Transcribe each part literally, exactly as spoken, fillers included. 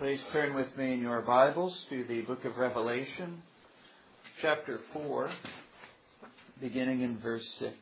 Please turn with me in your Bibles to the book of Revelation, chapter four, beginning in verse six.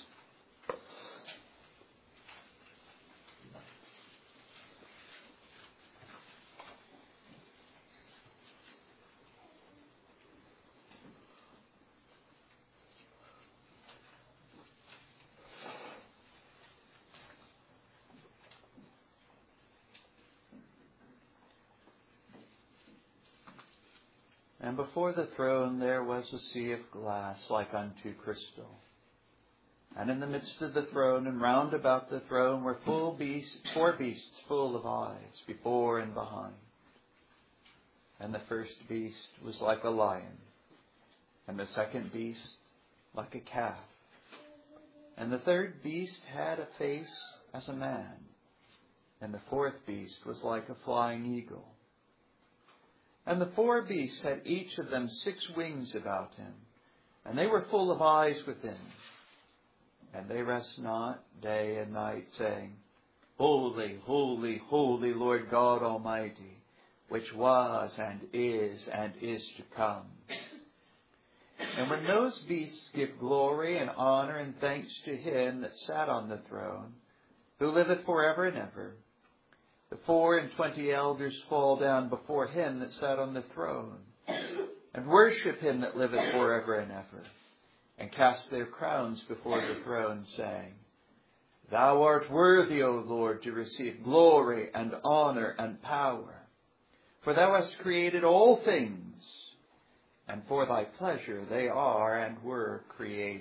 And before the throne there was a sea of glass like unto crystal. And in the midst of the throne and round about the throne were full beasts, four beasts full of eyes, before and behind. And the first beast was like a lion, and the second beast like a calf. And the third beast had a face as a man, and the fourth beast was like a flying eagle. And the four beasts had each of them six wings about him, and they were full of eyes within. And they rest not day and night, saying, Holy, holy, holy Lord God Almighty, which was and is and is to come. And when those beasts give glory and honor and thanks to him that sat on the throne, who liveth forever and ever, the four and twenty elders fall down before him that sat on the throne, and worship him that liveth forever and ever, and cast their crowns before the throne, saying, Thou art worthy, O Lord, to receive glory and honor and power, for thou hast created all things, and for thy pleasure they are and were created.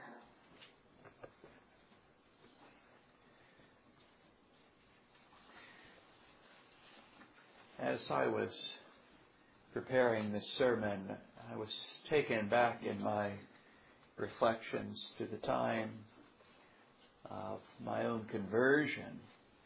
As I was preparing this sermon, I was taken back in my reflections to the time of my own conversion.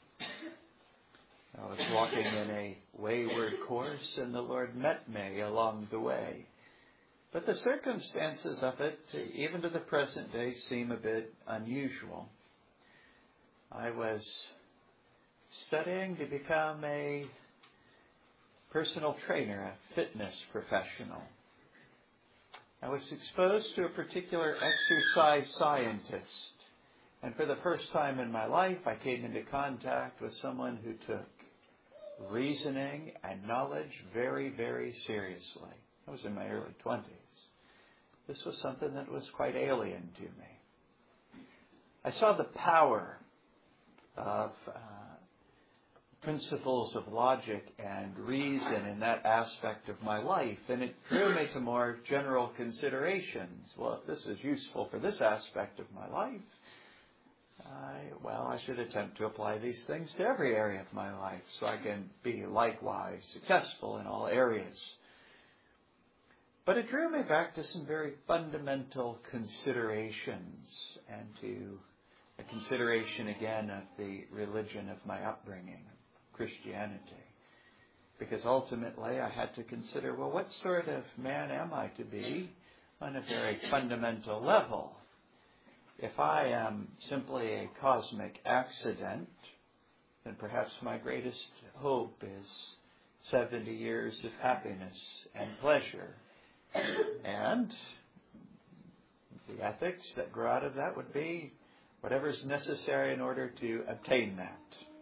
I was walking in a wayward course, and the Lord met me along the way. But the circumstances of it, even to the present day, seem a bit unusual. I was studying to become a personal trainer, a fitness professional. I was exposed to a particular exercise scientist, and for the first time in my life I came into contact with someone who took reasoning and knowledge very, very seriously. I was in my early twenties. This was something that was quite alien to me. I saw the power of uh, principles of logic and reason in that aspect of my life, and it drew me to more general considerations. Well, if this is useful for this aspect of my life, I, well, I should attempt to apply these things to every area of my life so I can be likewise successful in all areas. But it drew me back to some very fundamental considerations and to a consideration again of the religion of my upbringing, Christianity. Because ultimately I had to consider, well, what sort of man am I to be on a very fundamental level? If I am simply a cosmic accident, then perhaps my greatest hope is seventy years of happiness and pleasure. And the ethics that grow out of that would be whatever is necessary in order to obtain that.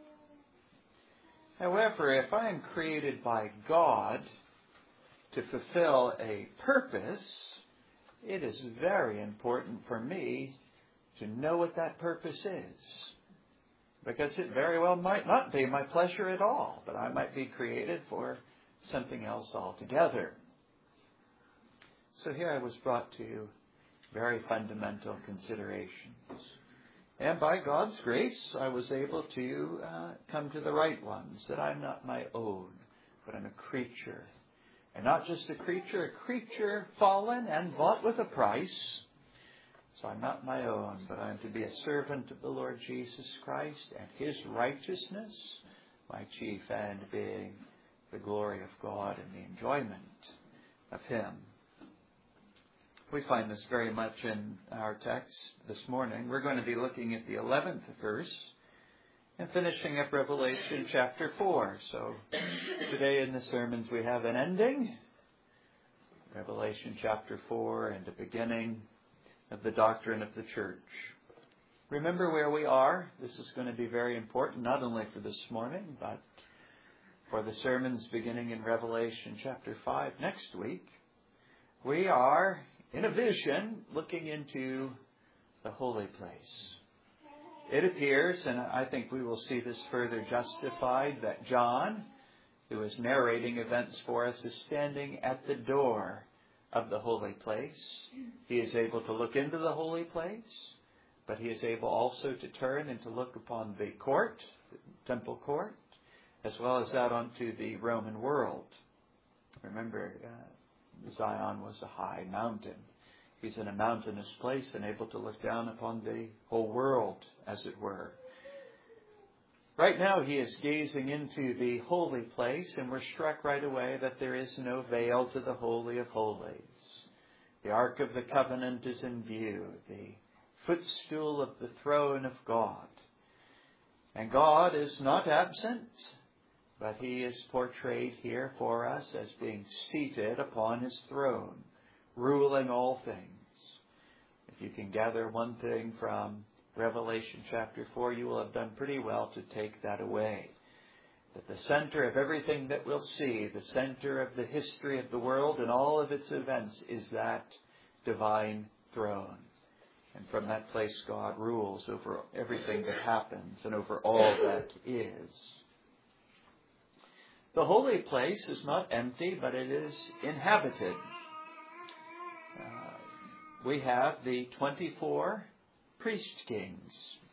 However, if I am created by God to fulfill a purpose, it is very important for me to know what that purpose is. Because it very well might not be my pleasure at all, but I might be created for something else altogether. So here I was brought to very fundamental considerations. And by God's grace, I was able to uh, come to the right ones, that I'm not my own, but I'm a creature. And not just a creature, a creature fallen and bought with a price. So I'm not my own, but I'm to be a servant of the Lord Jesus Christ and his righteousness, my chief end being the glory of God and the enjoyment of him. We find this very much in our text this morning. We're going to be looking at the eleventh verse and finishing up Revelation chapter four. So today in the sermons we have an ending, Revelation chapter four, and a beginning of the doctrine of the church. Remember where we are. This is going to be very important, not only for this morning, but for the sermons beginning in Revelation chapter five next week. We are, in a vision, looking into the holy place. It appears, and I think we will see this further justified, that John, who is narrating events for us, is standing at the door of the holy place. He is able to look into the holy place, but he is able also to turn and to look upon the court, the temple court, as well as out onto the Roman world. Remember, uh, Zion was a high mountain. He's in a mountainous place and able to look down upon the whole world, as it were. Right now he is gazing into the holy place, and we're struck right away that there is no veil to the Holy of Holies. The Ark of the Covenant is in view, the footstool of the throne of God. And God is not absent, but he is portrayed here for us as being seated upon his throne, ruling all things. If you can gather one thing from Revelation chapter four, you will have done pretty well to take that away. That the center of everything that we'll see, the center of the history of the world and all of its events, is that divine throne. And from that place, God rules over everything that happens and over all that is. The holy place is not empty, but it is inhabited. Uh, we have the twenty-four priest kings,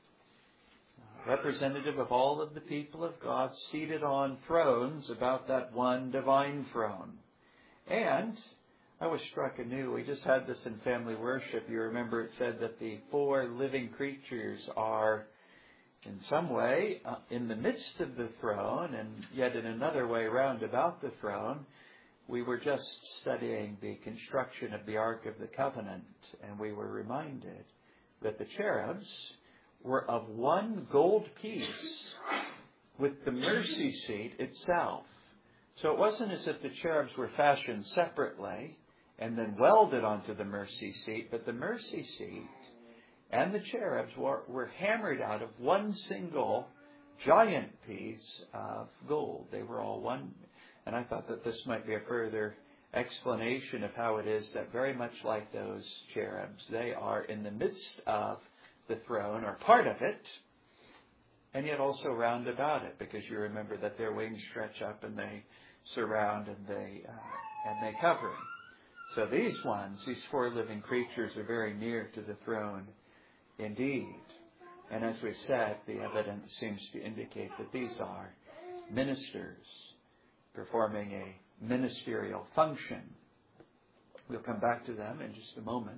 uh, representative of all of the people of God, seated on thrones about that one divine throne. And I was struck anew. We just had this in family worship. You remember it said that the four living creatures are in some way uh, in the midst of the throne, and yet in another way round about the throne. We were just studying the construction of the Ark of the Covenant, and we were reminded that the cherubs were of one gold piece with the mercy seat itself. So it wasn't as if the cherubs were fashioned separately and then welded onto the mercy seat, but the mercy seat and the cherubs were, were hammered out of one single giant piece of gold. They were all one. And I thought that this might be a further explanation of how it is that very much like those cherubs, they are in the midst of the throne, or part of it, and yet also round about it, because you remember that their wings stretch up and they surround and they uh, and they cover. So these ones, these four living creatures, are very near to the throne indeed. And as we've said, the evidence seems to indicate that these are ministers performing a ministerial function. We'll come back to them in just a moment.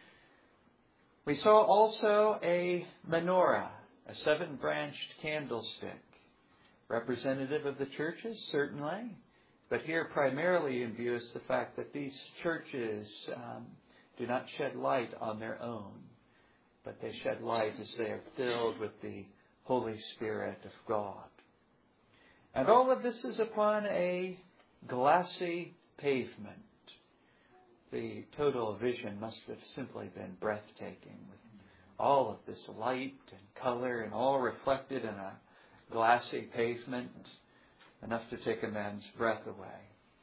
We saw also a menorah, a seven-branched candlestick, representative of the churches, certainly, but here primarily in view is the fact that these churches um, do not shed light on their own, but they shed light as they are filled with the Holy Spirit of God. And all of this is upon a glassy pavement. The total vision must have simply been breathtaking, with all of this light and color and all reflected in a glassy pavement, enough to take a man's breath away.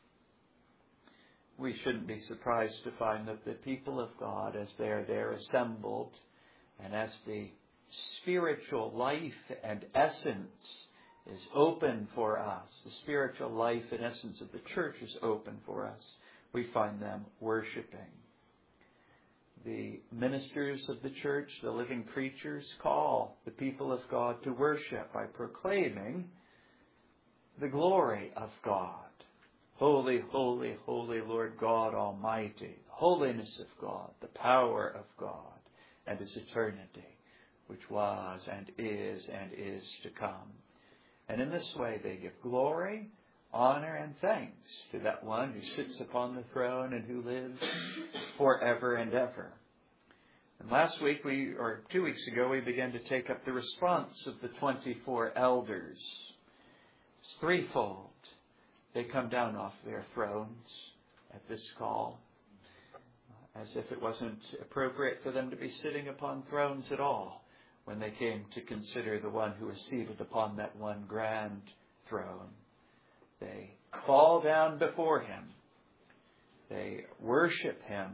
We shouldn't be surprised to find that the people of God, as they are there assembled, and as the spiritual life and essence is open for us, the spiritual life and essence of the church is open for us, we find them worshiping. The ministers of the church, the living creatures, call the people of God to worship by proclaiming the glory of God. Holy, holy, holy Lord God Almighty, the holiness of God, the power of God, and His eternity, which was and is and is to come. And in this way they give glory, honor, and thanks to that one who sits upon the throne and who lives forever and ever. And last week, we or two weeks ago, we began to take up the response of the twenty-four elders. It's threefold. They come down off their thrones at this call, as if it wasn't appropriate for them to be sitting upon thrones at all when they came to consider the one who was seated upon that one grand throne. They fall down before him. They worship him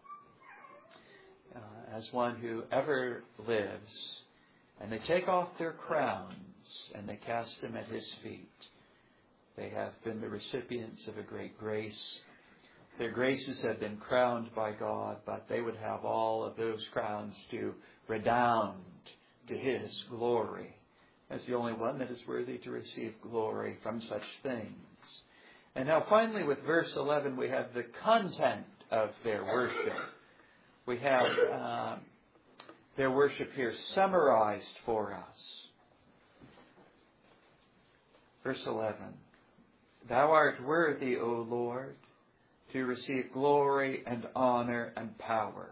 uh, as one who ever lives. And they take off their crowns and they cast them at his feet. They have been the recipients of a great grace. Their graces have been crowned by God, but they would have all of those crowns to redound to his glory as the only one that is worthy to receive glory from such things. And now finally with verse eleven we have the content of their worship. We have uh, their worship here summarized for us. Verse eleven. Thou art worthy, O Lord, to receive glory and honor and power.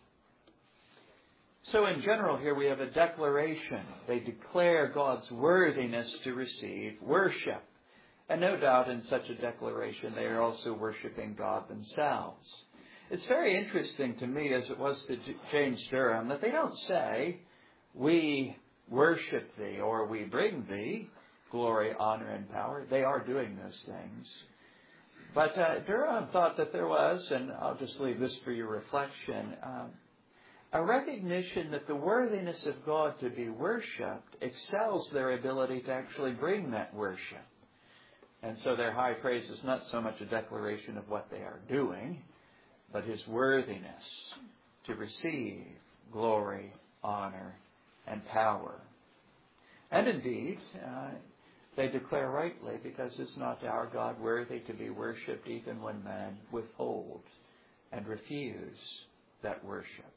So in general here we have a declaration. They declare God's worthiness to receive worship. And no doubt in such a declaration they are also worshiping God themselves. It's very interesting to me, as it was to James Durham, that they don't say, we worship thee or we bring thee glory, honor, and power. They are doing those things. But uh, Durham thought that there was, and I'll just leave this for your reflection, um, a recognition that the worthiness of God to be worshipped excels their ability to actually bring that worship. And so their high praise is not so much a declaration of what they are doing, but his worthiness to receive glory, honor, and power. And indeed, uh, they declare rightly, because is not our God worthy to be worshipped even when men withhold and refuse that worship?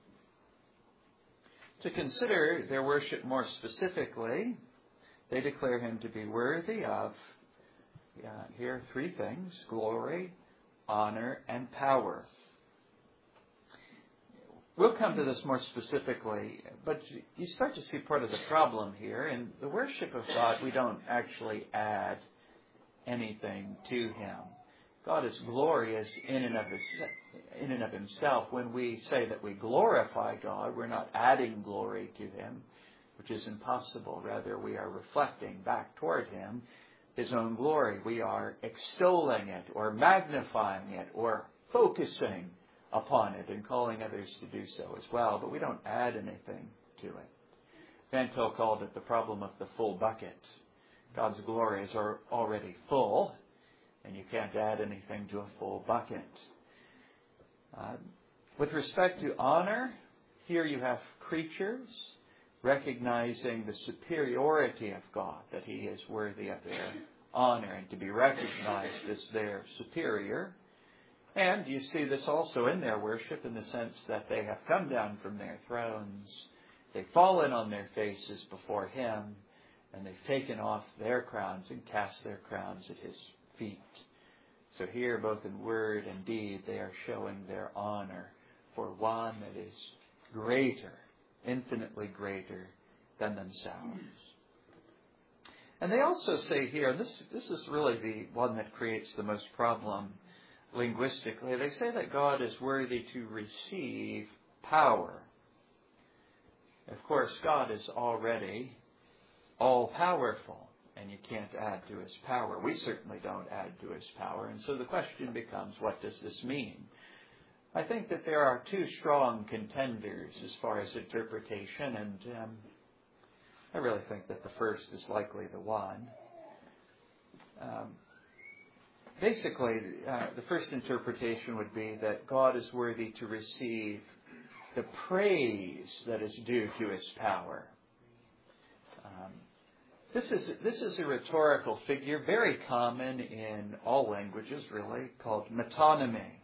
To consider their worship more specifically, they declare him to be worthy of, uh, here, three things: glory, honor, and power. We'll come to this more specifically, but you start to see part of the problem here. In the worship of God, we don't actually add anything to him. God is glorious in and of his, in and of himself. When we say that we glorify God, we're not adding glory to him, which is impossible. Rather, we are reflecting back toward him his own glory. We are extolling it or magnifying it or focusing upon it and calling others to do so as well, but we don't add anything to it. Van Til called it the problem of the full bucket. God's glory is already full, and you can't add anything to a full bucket. Uh, with respect to honor, here you have creatures recognizing the superiority of God, that he is worthy of their honor and to be recognized as their superior. And you see this also in their worship in the sense that they have come down from their thrones, they've fallen on their faces before him, and they've taken off their crowns and cast their crowns at his feet. So here, both in word and deed, they are showing their honor for one that is greater, infinitely greater than themselves. And they also say here, and this, this is really the one that creates the most problem linguistically, they say that God is worthy to receive power. Of course, God is already all-powerful, and you can't add to his power. We certainly don't add to his power. And so the question becomes, what does this mean? I think that there are two strong contenders as far as interpretation, and um, I really think that the first is likely the one. Um, Basically, uh, the first interpretation would be that God is worthy to receive the praise that is due to his power. Um, this is this is a rhetorical figure very common in all languages, really, called metonymy.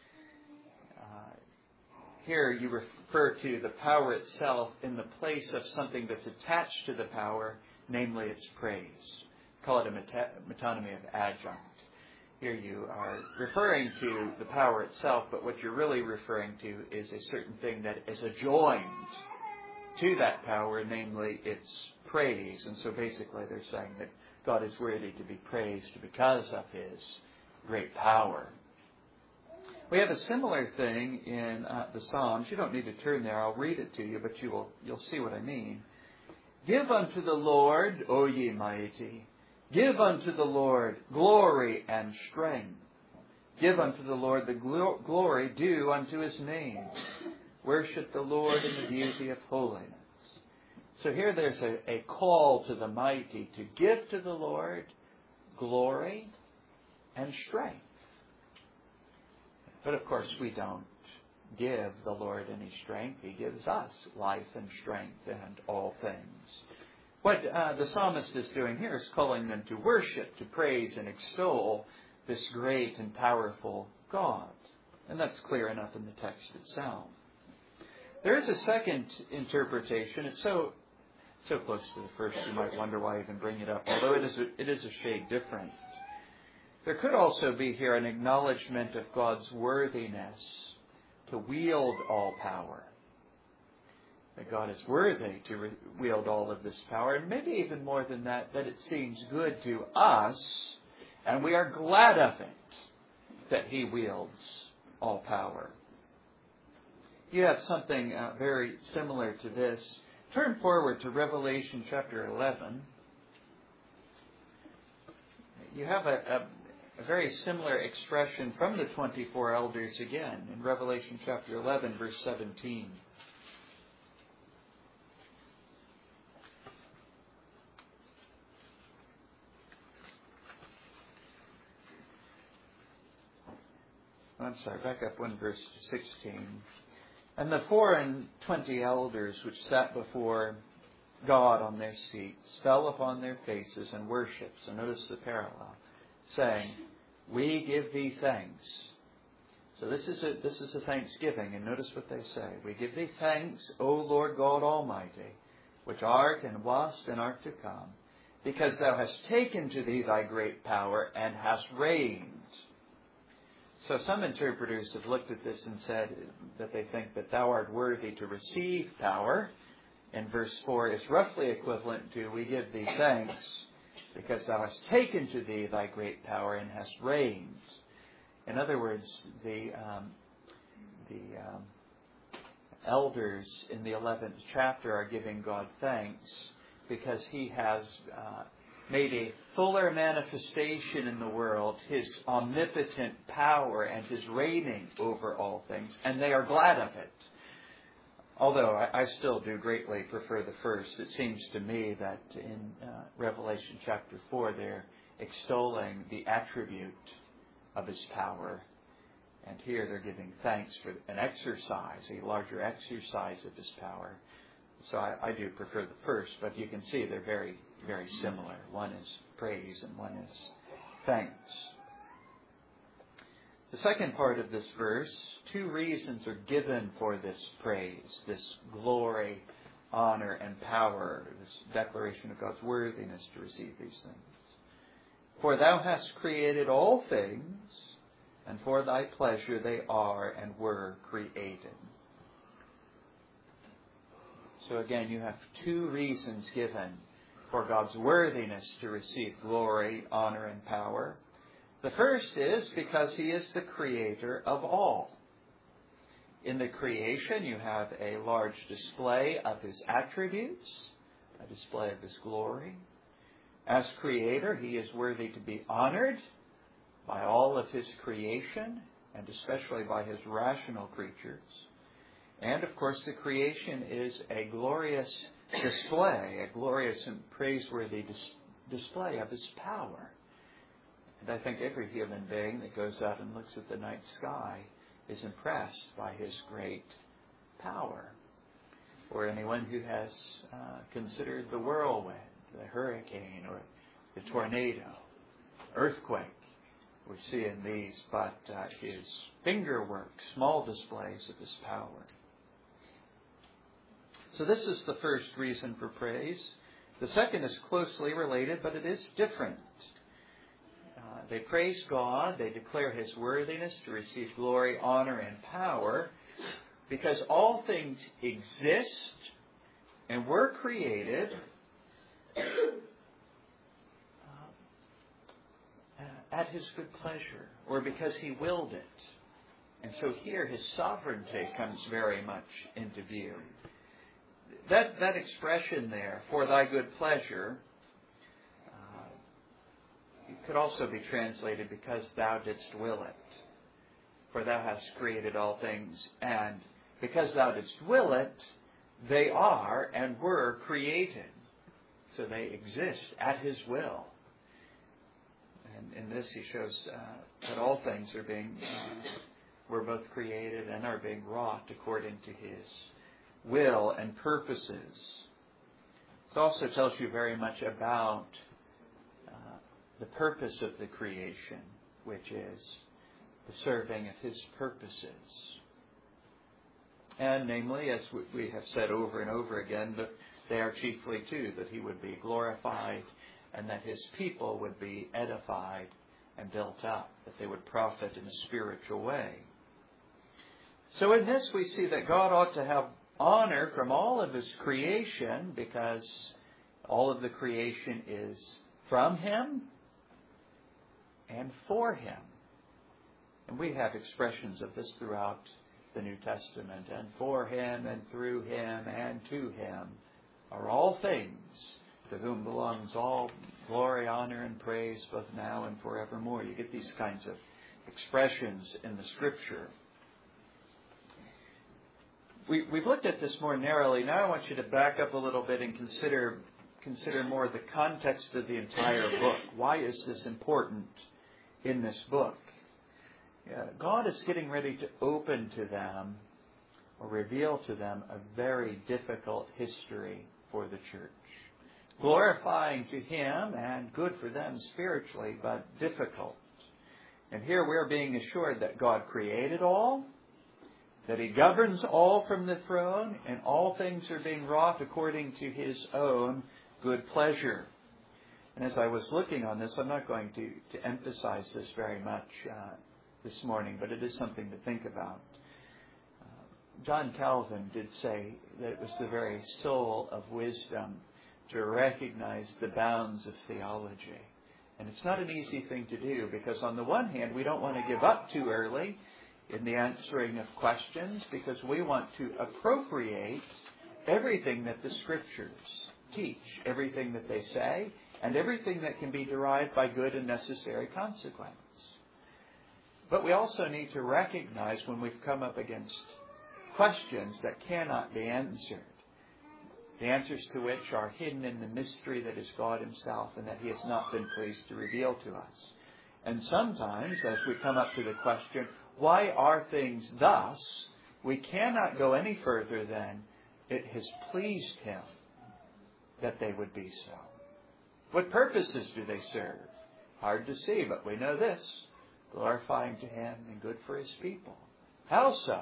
Uh, here you refer to the power itself in the place of something that's attached to the power, namely its praise. Call it a meta- metonymy of adjunct. here you are referring to the power itself, but what you're really referring to is a certain thing that is adjoined to that power, namely its praise. And so basically they're saying that God is worthy to be praised because of His great power. We have a similar thing in uh, the Psalms. You don't need to turn there. I'll read it to you, but you will, you'll see what I mean. Give unto the Lord, O ye mighty. Give unto the Lord glory and strength. Give unto the Lord the glo- glory due unto His name. Worship the Lord in the beauty of holiness. So here there's a, a call to the mighty to give to the Lord glory and strength. But of course we don't give the Lord any strength. He gives us life and strength and all things. What uh, the psalmist is doing here is calling them to worship, to praise and extol this great and powerful God. And that's clear enough in the text itself. There is a second interpretation. It's so so close to the first, you might wonder why I even bring it up, although it is a, it is a shade different. There could also be here an acknowledgement of God's worthiness to wield all power. That God is worthy to re- wield all of this power, and maybe even more than that, that it seems good to us, and we are glad of it, that He wields all power. You have something uh, very similar to this. Turn forward to Revelation chapter eleven. You have a, a, a very similar expression from the twenty-four elders again in Revelation chapter eleven, verse seventeen. I'm sorry, back up one verse to sixteen. And the four and twenty elders which sat before God on their seats fell upon their faces and worshipped. So notice the parallel, saying, "We give thee thanks." So this is a this is a thanksgiving, and notice what they say. "We give thee thanks, O Lord God Almighty, which art and wast and art to come, because thou hast taken to thee thy great power and hast reigned." So some interpreters have looked at this and said that they think that thou art worthy to receive power, in verse four, is roughly equivalent to "we give thee thanks because thou hast taken to thee thy great power and hast reigned." In other words, the um, the um, elders in the eleventh chapter are giving God thanks because He has uh, made a fuller manifestation in the world, His omnipotent power and His reigning over all things, and they are glad of it. Although I, I still do greatly prefer the first. It seems to me that in uh, Revelation chapter four, they're extolling the attribute of His power. And here they're giving thanks for an exercise, a larger exercise of His power. So I, I do prefer the first, but you can see they're very, very similar. One is praise and one is thanks. The second part of this verse, two reasons are given for this praise, this glory, honor, and power, this declaration of God's worthiness to receive these things. "For thou hast created all things, and for thy pleasure they are and were created." So again, you have two reasons given for God's worthiness to receive glory, honor, and power. The first is because He is the creator of all. In the creation, you have a large display of His attributes, a display of His glory. As creator, He is worthy to be honored by all of His creation, and especially by His rational creatures. And, of course, the creation is a glorious display, a glorious and praiseworthy dis- display of His power. And I think every human being that goes out and looks at the night sky is impressed by His great power. Or anyone who has uh, considered the whirlwind, the hurricane, or the tornado, earthquake. We see in these but uh, His fingerwork, small displays of His power. So this is the first reason for praise. The second is closely related, but it is different. Uh, Uh, they praise God. They declare His worthiness to receive glory, honor, and power, because all things exist and were created uh, at His good pleasure, or because He willed it. And so here His sovereignty comes very much into view. That, that expression there, for thy good pleasure, uh, it could also be translated because thou didst will it. For thou hast created all things, and because thou didst will it, they are and were created. So they exist at His will. And in this He shows uh, that all things are being, uh, were both created and are being wrought according to His will and purposes. It also tells you very much about uh, the purpose of the creation, which is the serving of His purposes. And namely, as we have said over and over again, that they are chiefly too that He would be glorified and that His people would be edified and built up, that they would profit in a spiritual way. So in this we see that God ought to have honor from all of His creation, because all of the creation is from Him and for Him. And we have expressions of this throughout the New Testament. And for Him and through Him and to Him are all things, to whom belongs all glory, honor, and praise, both now and forevermore. You get these kinds of expressions in the Scripture. We, we've looked at this more narrowly. Now I want you to back up a little bit and consider consider more the context of the entire book. Why is this important in this book? Yeah, God is getting ready to open to them or reveal to them a very difficult history for the church. Glorifying to Him and good for them spiritually, but difficult. And here we're being assured that God created all, that He governs all from the throne, and all things are being wrought according to His own good pleasure. And as I was looking on this, I'm not going to, to emphasize this very much uh, this morning, but it is something to think about. Uh, John Calvin did say that it was the very soul of wisdom to recognize the bounds of theology. And it's not an easy thing to do, because on the one hand, we don't want to give up too early in the answering of questions, because we want to appropriate everything that the Scriptures teach, everything that they say, and everything that can be derived by good and necessary consequence. But we also need to recognize when we've come up against questions that cannot be answered, the answers to which are hidden in the mystery that is God Himself and that He has not been pleased to reveal to us. And sometimes, as we come up to the question, why are things thus? We cannot go any further than it has pleased Him that they would be so. What purposes do they serve? Hard to see, but we know this: glorifying to Him and good for His people. How so?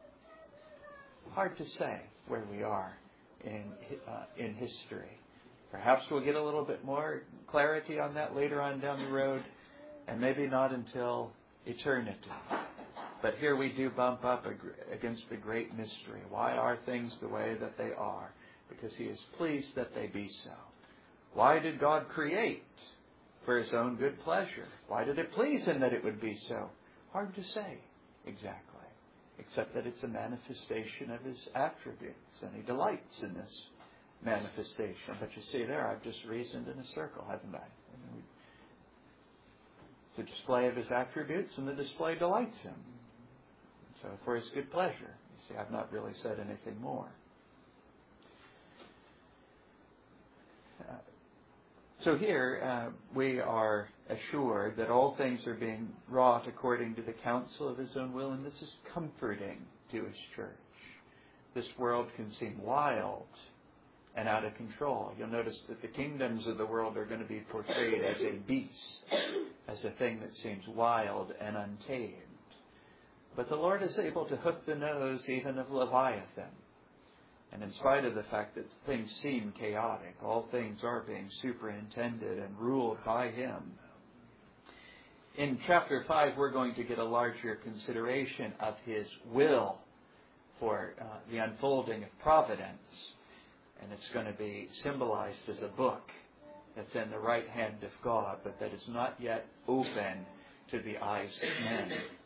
Hard to say where we are in uh, in history. Perhaps we'll get a little bit more clarity on that later on down the road, and maybe not until eternity. But here we do bump up against the great mystery. Why are things the way that they are? Because He is pleased that they be so. Why did God create? For His own good pleasure. Why did it please Him that it would be so? Hard to say exactly, except that it's a manifestation of His attributes, and He delights in this manifestation. But you see there, I've just reasoned in a circle, haven't I? It's a display of His attributes, and the display delights Him. So for His good pleasure. You see, I've not really said anything more. Uh, so here uh, we are assured that all things are being wrought according to the counsel of His own will, and this is comforting to His church. This world can seem wild and out of control. You'll notice that the kingdoms of the world are going to be portrayed as a beast, as a thing that seems wild and untamed. But the Lord is able to hook the nose even of Leviathan. And in spite of the fact that things seem chaotic, all things are being superintended and ruled by Him. in chapter five, we're going to get a larger consideration of his will for uh, the unfolding of providence. And it's going to be symbolized as a book that's in the right hand of God, but that is not yet open to the eyes of men.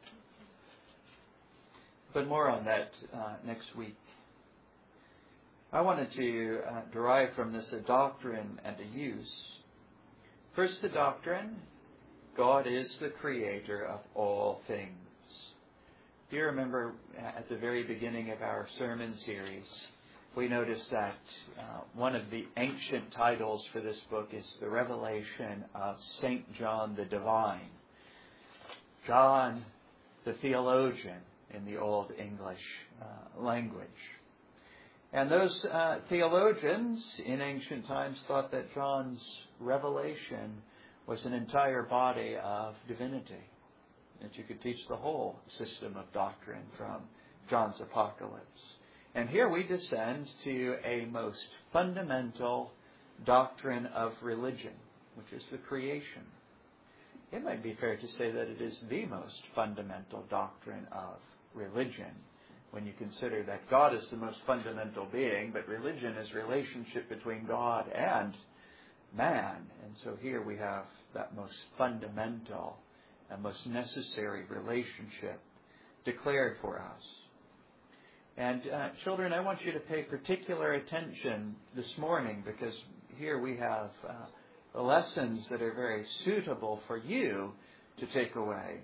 But more on that uh, next week. I wanted to uh, derive from this a doctrine and a use. First, the doctrine: God is the creator of all things. Do you remember at the very beginning of our sermon series, we noticed that uh, one of the ancient titles for this book is the Revelation of Saint John the Divine. John the theologian in the Old English uh, language. And those uh, theologians in ancient times thought that John's revelation was an entire body of divinity, that you could teach the whole system of doctrine from John's apocalypse. And here we descend to a most fundamental doctrine of religion, which is the creation. It might be fair to say that it is the most fundamental doctrine of religion, when you consider that God is the most fundamental being, but religion is relationship between God and man. And so here we have that most fundamental and most necessary relationship declared for us. And uh, children, I want you to pay particular attention this morning, because here we have uh, lessons that are very suitable for you to take away.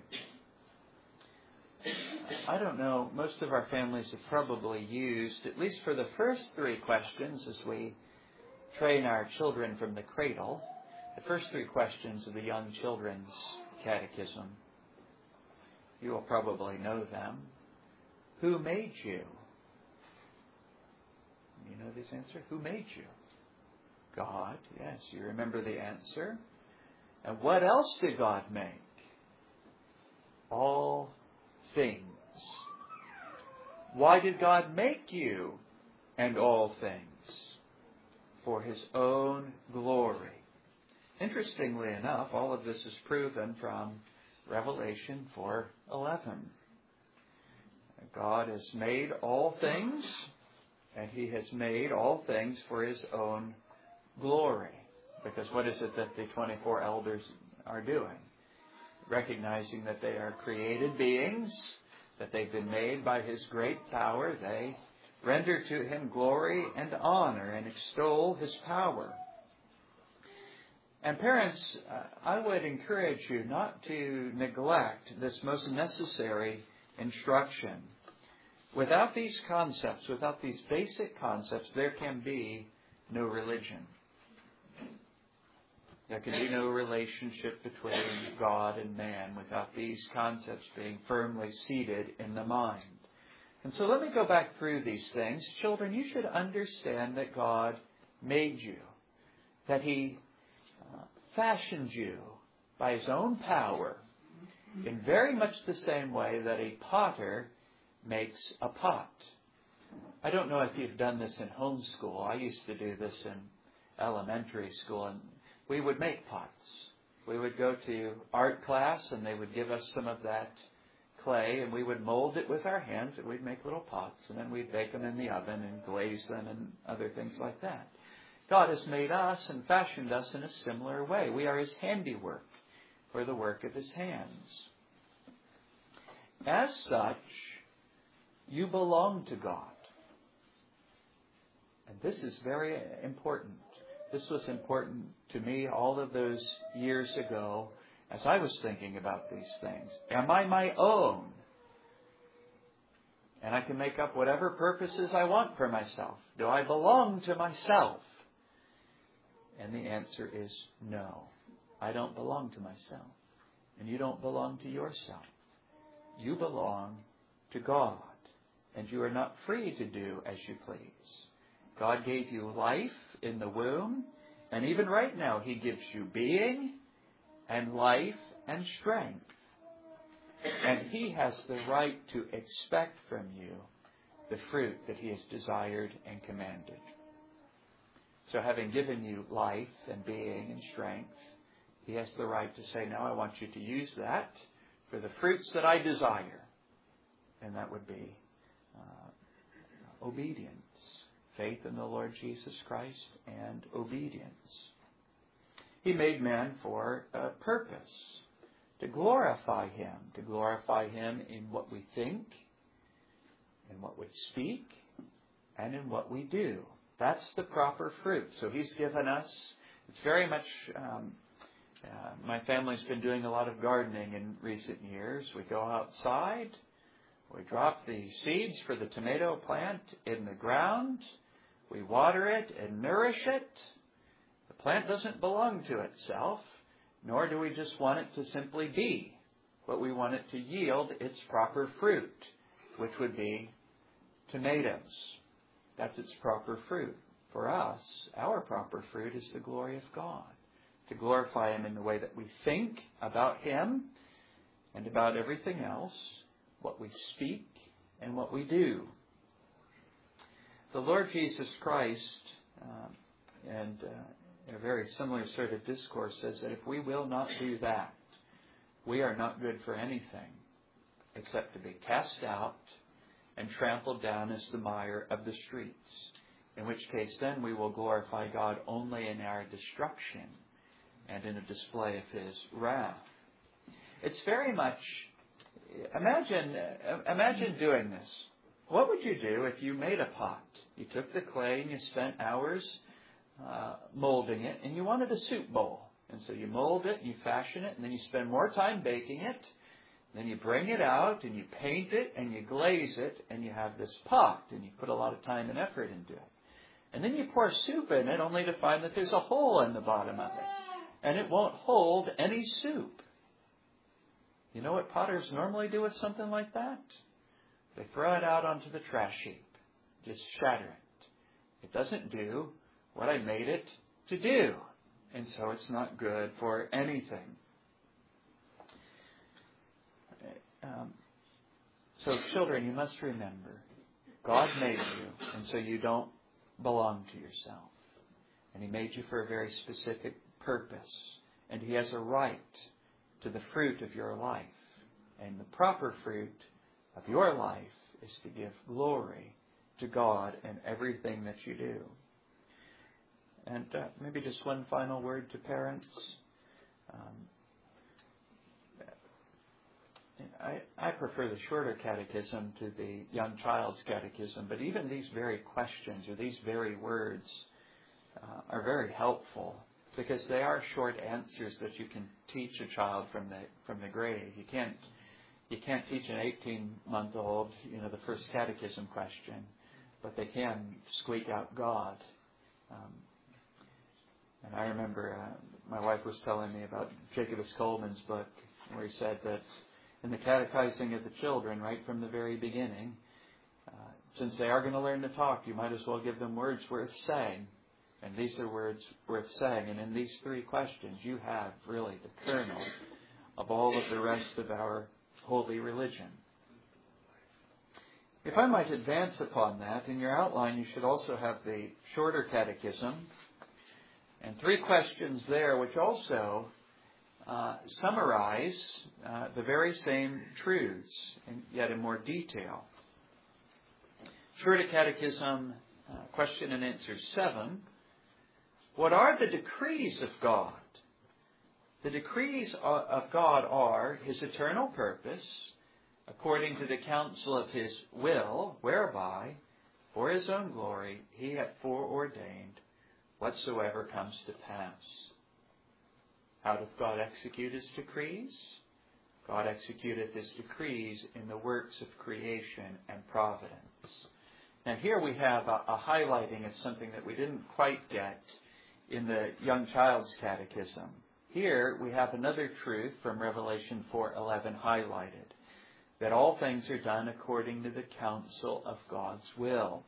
I don't know, most of our families have probably used, at least for the first three questions as we train our children from the cradle, the first three questions of the Young Children's Catechism. You will probably know them. Who made you? You know this answer? Who made you? God. Yes, you remember the answer. And what else did God make? All things. Why did God make you and all things? For His own glory. Interestingly enough, all of this is proven from Revelation four eleven. God has made all things, and He has made all things for His own glory. Because what is it that the twenty-four elders are doing? Recognizing that they are created beings, that they've been made by His great power, they render to Him glory and honor and extol His power. And parents, uh, I would encourage you not to neglect this most necessary instruction. Without these concepts, without these basic concepts, there can be no religion. There can be no relationship between God and man without these concepts being firmly seated in the mind. And so let me go back through these things. Children, you should understand that God made you, that He uh, fashioned you by His own power in very much the same way that a potter makes a pot. I don't know if you've done this in homeschool. I used to do this in elementary school, and we would make pots. We would go to art class, and they would give us some of that clay, and we would mold it with our hands, and we'd make little pots, and then we'd bake them in the oven and glaze them and other things like that. God has made us and fashioned us in a similar way. We are His handiwork, for the work of His hands. As such, you belong to God. And this is very important. This was important to me all of those years ago as I was thinking about these things. Am I my own? And I can make up whatever purposes I want for myself. Do I belong to myself? And the answer is no. I don't belong to myself. And you don't belong to yourself. You belong to God. And you are not free to do as you please. God gave you life in the womb, and even right now He gives you being and life and strength. And He has the right to expect from you the fruit that He has desired and commanded. So having given you life and being and strength, He has the right to say, now I want you to use that for the fruits that I desire. And that would be uh, obedience, faith in the Lord Jesus Christ, and obedience. He made man for a purpose, to glorify Him, to glorify Him in what we think, in what we speak, and in what we do. That's the proper fruit. So He's given us, it's very much, um, uh, my family's been doing a lot of gardening in recent years. We go outside, we drop the seeds for the tomato plant in the ground, we water it and nourish it. The plant doesn't belong to itself, nor do we just want it to simply be, but we want it to yield its proper fruit, which would be tomatoes. That's its proper fruit. For us, our proper fruit is the glory of God. To glorify Him in the way that we think about Him and about everything else, what we speak and what we do. The Lord Jesus Christ, um, and uh, a very similar sort of discourse, says that if we will not do that, we are not good for anything except to be cast out and trampled down as the mire of the streets. In which case then we will glorify God only in our destruction and in a display of His wrath. It's very much, imagine, imagine doing this. What would you do if you made a pot? You took the clay and you spent hours uh, molding it, and you wanted a soup bowl. And so you mold it and you fashion it, and then you spend more time baking it. Then you bring it out and you paint it and you glaze it, and you have this pot, and you put a lot of time and effort into it. And then you pour soup in it only to find that there's a hole in the bottom of it. And it won't hold any soup. You know what potters normally do with something like that? They throw it out onto the trash heap. Just shatter it. It doesn't do what I made it to do. And so it's not good for anything. Um, so children, you must remember, God made you, and so you don't belong to yourself. And He made you for a very specific purpose. And He has a right to the fruit of your life. And the proper fruit of your life is to give glory to God in everything that you do. And uh, maybe just one final word to parents. Um, I, I prefer the shorter catechism to the young child's catechism, but even these very questions or these very words uh, are very helpful because they are short answers that you can teach a child from the from the grave. You can't you can't teach an eighteen-month-old, you know, the first catechism question, but they can squeak out God. Um, and I remember uh, my wife was telling me about Jacobus Coleman's book, where he said that in the catechizing of the children, right from the very beginning, uh, since they are going to learn to talk, you might as well give them words worth saying. And these are words worth saying. And in these three questions, you have really the kernel of all of the rest of our holy religion. If I might advance upon that, in your outline you should also have the shorter catechism and three questions there which also uh, summarize uh, the very same truths, and yet in more detail. Shorter catechism, uh, question and answer seven. What are the decrees of God? The decrees of God are His eternal purpose, according to the counsel of His will, whereby, for His own glory, He hath foreordained whatsoever comes to pass. How doth God execute His decrees? God executeth His decrees in the works of creation and providence. Now here we have a, a highlighting of something that we didn't quite get in the young child's catechism. Here we have another truth from Revelation four eleven highlighted, that all things are done according to the counsel of God's will.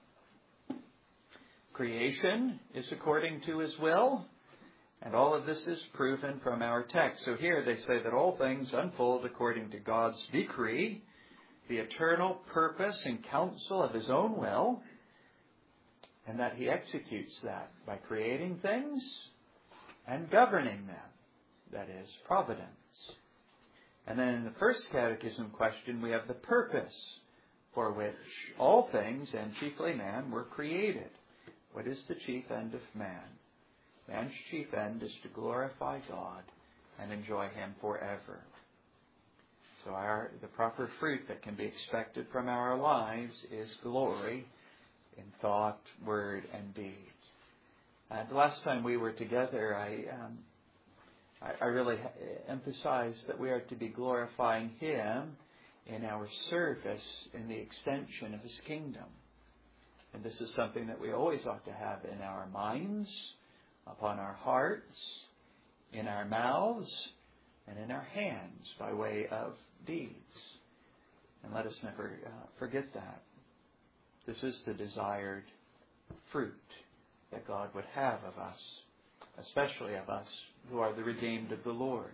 Creation is according to His will, and all of this is proven from our text. So here they say that all things unfold according to God's decree, the eternal purpose and counsel of His own will, and that He executes that by creating things and governing them. that is, providence. And then in the first catechism question, we have the purpose for which all things, and chiefly man, were created. What is the chief end of man? Man's chief end is to glorify God and enjoy Him forever. So our, the proper fruit that can be expected from our lives is glory in thought, word, and deed. Uh, the last time we were together, I, um, I, I really emphasized that we are to be glorifying Him in our service in the extension of His kingdom. And this is something that we always ought to have in our minds, upon our hearts, in our mouths, and in our hands by way of deeds. And let us never uh, forget that. This is the desired fruit that God would have of us, especially of us who are the redeemed of the Lord.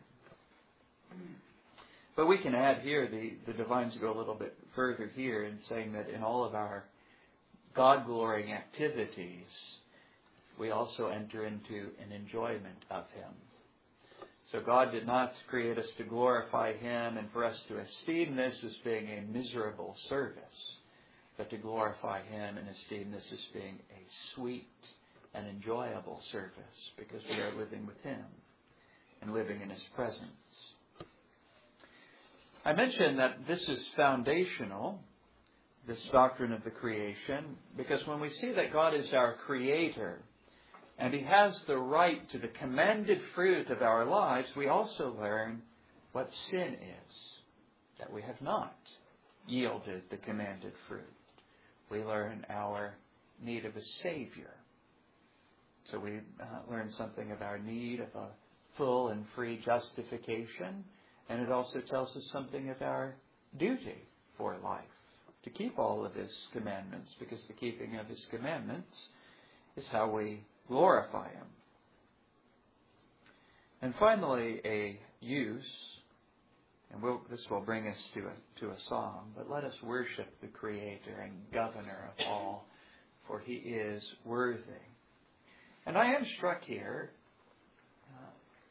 But we can add here, the, the divines go a little bit further here in saying that in all of our God-glorying activities, we also enter into an enjoyment of Him. So God did not create us to glorify Him and for us to esteem this as being a miserable service, but to glorify Him and esteem this as being a sweet and enjoyable service because we are living with Him and living in His presence. I mentioned that this is foundational, this doctrine of the creation, because when we see that God is our Creator and He has the right to the commanded fruit of our lives, we also learn what sin is, that we have not yielded the commanded fruit. We learn our need of a Savior. So we uh, learn something of our need of a full and free justification, and it also tells us something of our duty for life, to keep all of His commandments, because the keeping of His commandments is how we glorify Him. And finally, a use, and we'll, this will bring us to a, to a song, but let us worship the Creator and Governor of all, for He is worthy. And I am struck here, uh,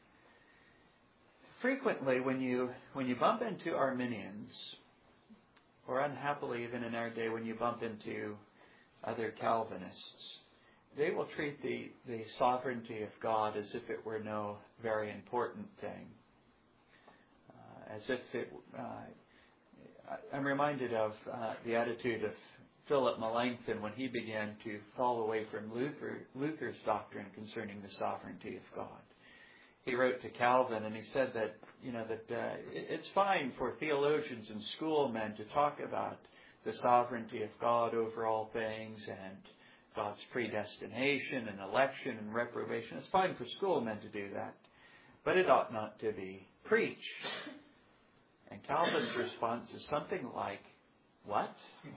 frequently when you when you bump into Arminians, or unhappily even in our day when you bump into other Calvinists, they will treat the, the sovereignty of God as if it were no very important thing. Uh, as if it... Uh, I'm reminded of uh, the attitude of Philip Melanchthon when he began to fall away from Luther, Luther's doctrine concerning the sovereignty of God. He wrote to Calvin and he said that, you know, that uh, it's fine for theologians and schoolmen to talk about the sovereignty of God over all things and God's predestination and election and reprobation. It's fine for schoolmen to do that, but it ought not to be preached. And Calvin's response is something like, what?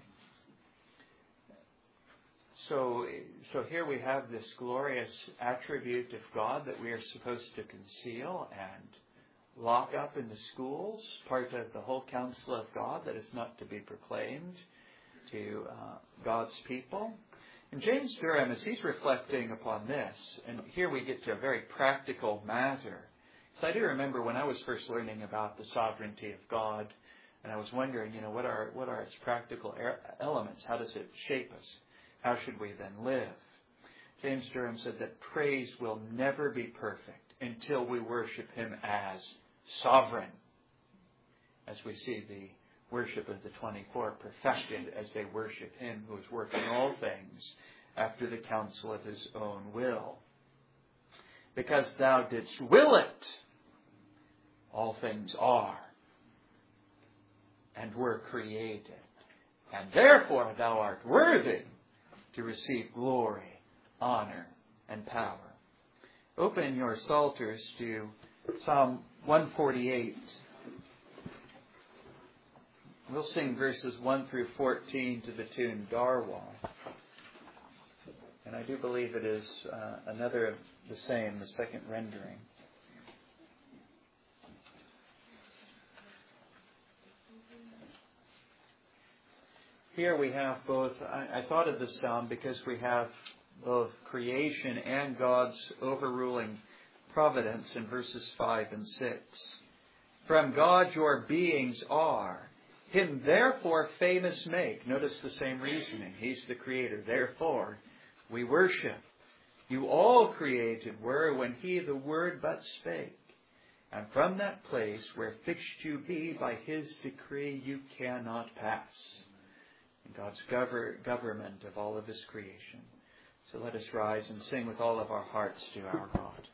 So, so here we have this glorious attribute of God that we are supposed to conceal and lock up in the schools, part of the whole counsel of God that is not to be proclaimed to uh, God's people. And James Durham, as he's reflecting upon this, and here we get to a very practical matter. So I do remember when I was first learning about the sovereignty of God, and I was wondering, you know, what are what are its practical elements? How does it shape us? How should we then live? James Durham said that praise will never be perfect until we worship Him as sovereign, as we see the worship of the twenty-four perfected as they worship Him who is working all things after the counsel of His own will. Because Thou didst will it, all things are and were created, and therefore Thou art worthy to receive glory, honor, and power. Open your psalters to Psalm one forty-eight. We'll sing verses one through fourteen to the tune Darwal. And I do believe it is uh, another of the same, the second rendering. Here we have both, I, I thought of this psalm because we have both creation and God's overruling providence in verses five and six. From God your beings are. Him therefore famous make. Notice the same reasoning. He's the creator. Therefore we worship. You all created were when he the word but spake. And from that place where fixed you be by his decree you cannot pass. In God's gover- government of all of his creation. So let us rise and sing with all of our hearts to our God.